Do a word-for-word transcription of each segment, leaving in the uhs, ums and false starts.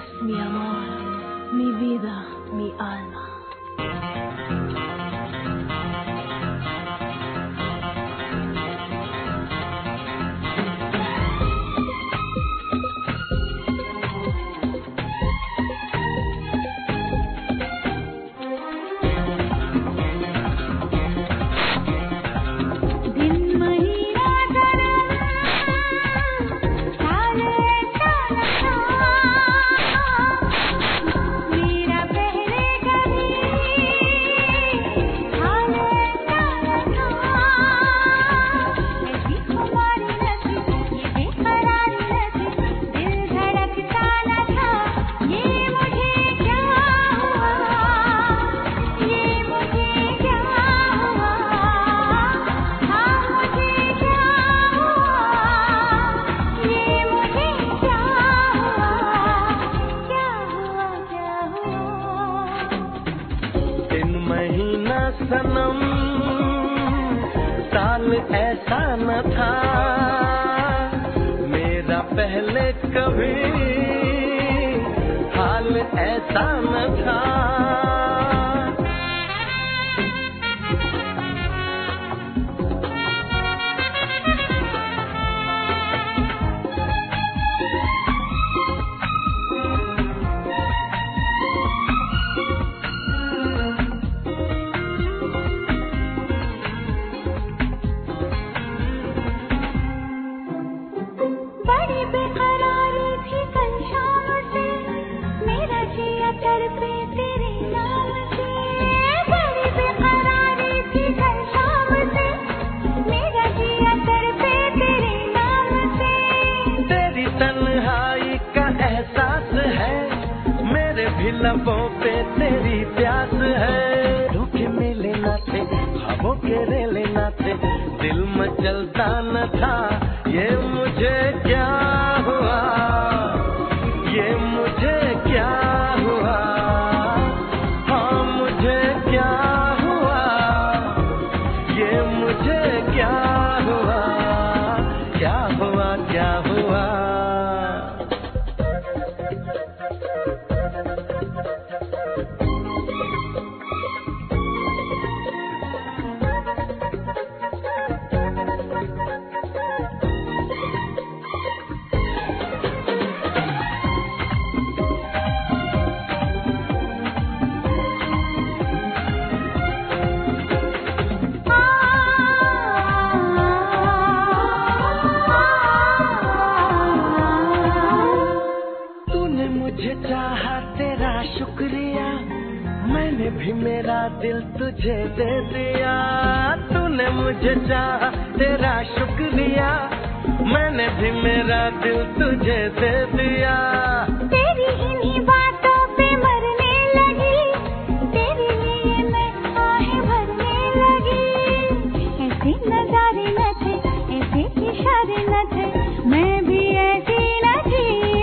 mi amor, mi vida, mi alma. सनम साल ऐसा न था मेरा पहले कभी हाल ऐसा न था। लबों पे तेरी प्यास है, धोखे मिले न थे, ख्वाबों के रेले न थे, दिल मचलता न था, ये मुझे क्या हुआ, ये मुझे क्या हुआ, हाँ मुझे क्या हुआ, ये मुझे क्या हुआ, क्या हुआ क्या हुआ। मुझे चाहा तेरा शुक्रिया, मैंने भी मेरा दिल तुझे दे दिया। तूने मुझे चाहा तेरा शुक्रिया, मैंने भी मेरा दिल तुझे दे दिया। तेरी इन्हीं बातों पे मरने लगी, तेरे लिए मैं आहें भरने लगी। ऐसे नजारे न थे, ऐसे इशारे न थे, मैं भी ऐसी न थी।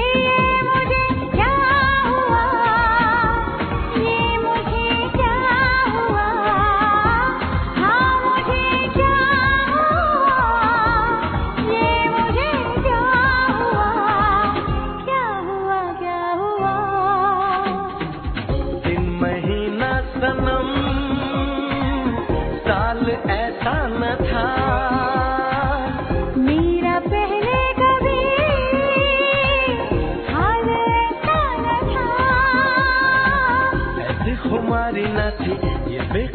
सनम साल ऐसा न था मेरा पहले कभी हाल ऐसा न था। ऐसी खुमारी न थी, ये